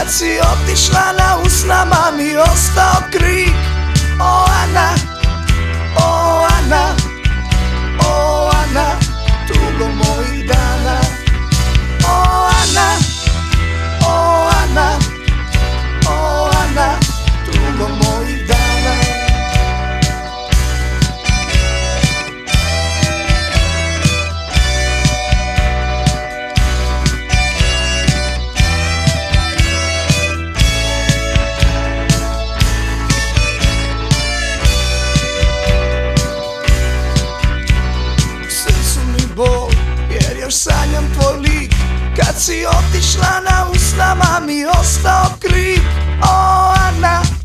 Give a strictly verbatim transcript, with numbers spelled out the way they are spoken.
kad si otišla na usnama mi ostao krik. O Ana, o Ana, o Ana, tugo mojih dana. O Ana, o Ana, o Ana, tugo mojih dana. Jer još sanjam tvoj lik, kad si otišla na usnama mi ostao krik. O Ana,